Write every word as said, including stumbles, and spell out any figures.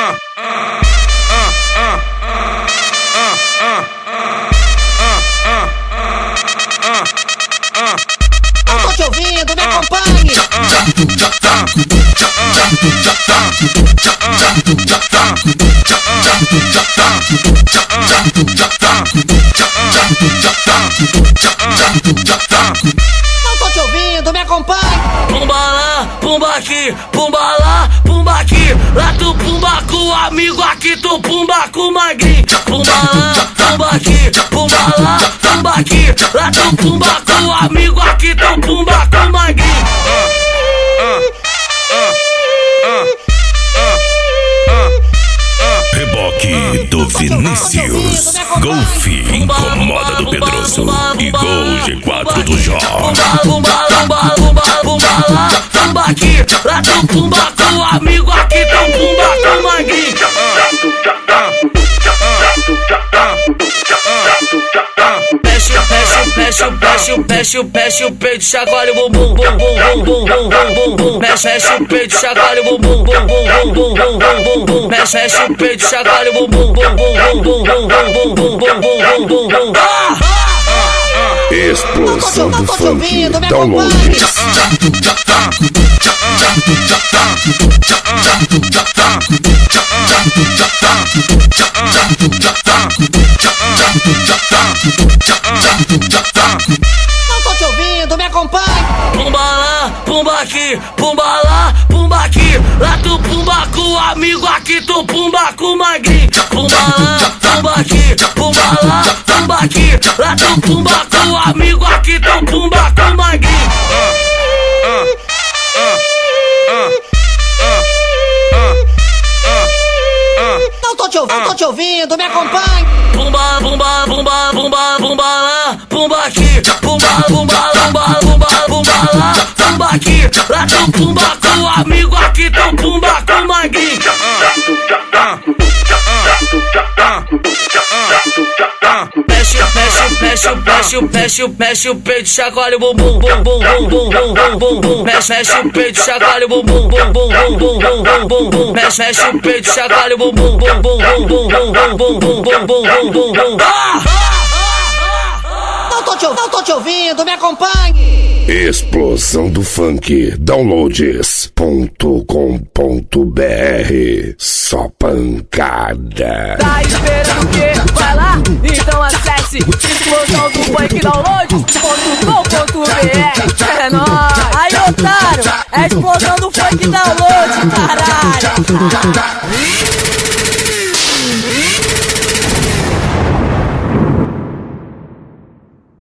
Não tô te ouvindo, me acompanhe. Não tô te ouvindo, me acompanhe. Pumba lá, pumba aqui, pumba lá, pumba aqui. Lá tu pumba com o amigo, aqui tu pumba com o magrinho. Pumba lá, pumba aqui, pumba lá, pumba aqui. Lá tu pumba com o amigo, aqui tu pumba com o magrinho. Reboque do Vinícius, Golf incomoda do Pedroso e Gol G quatro do Jó. Pumba, pumba, pumba, pumba, pumba lá, pumba aqui. Lá tu pumba com o amigo, aqui tu pumba com o magrinho. Mexe, mexe, mexe, mexe, mexe, mexe o peito, chacoalha o bumbum, bum, bum, bum, bum, bum, bum, bum, bum. Mexe, mexe o peito, chacoalha o bumbum, bum, bum, bum, bum, bum, bum, bum, bum. Mexe, mexe o peito, chacoalha o bumbum, bum, bum, bum, bum, bum, bum, bum, bum, bum, bum, bum, bum. Explosão do funk, download. Não tô te ouvindo, me acompanhe. Pumba lá, pumba aqui, pumba lá, pumba aqui. Lá tu pumba com o amigo, aqui tu pumba com o magrinho. Pumba lá, pumba aqui, pumba lá, pumba aqui. Lá tu pumba com o amigo, aqui tu pumba com o magrinho. Não tô te ouvindo, não tô te ouvindo, me acompanhe. Pumba, pumba, pumba, pumba, pumba lá, pumba aqui. Pumba, pumba, pumba, pumba, pumba lá, pumba aqui. Lá tu pumba com o amigo, aqui tu pumba com o magrinho. Mexe, mexe, mexe, mexe, mexe, mexe o peito, chacoalha o bumbum, bum, bum, bum, bum, bum, bum, bum, bum. Mexe, mexe o peito, chacoalha o bumbum, bum, bum, bum, bum, bum, bum, bum, bum. Mexe, mexe o peito, chacoalha o bumbum, bum, bum, bum, bum, bum, bum, bum, bum, bum, bum, bum, bum. Não tô te ouvindo, não tô te ouvindo, me acompanhe. Explosão do funk, downloads ponto com ponto br. Só pancada. Tá esperando o quê? Vai lá, então acesse explosão do funk downloads ponto com ponto br. É nóis! Aí, otário, é explosão do funk downloads, caralho!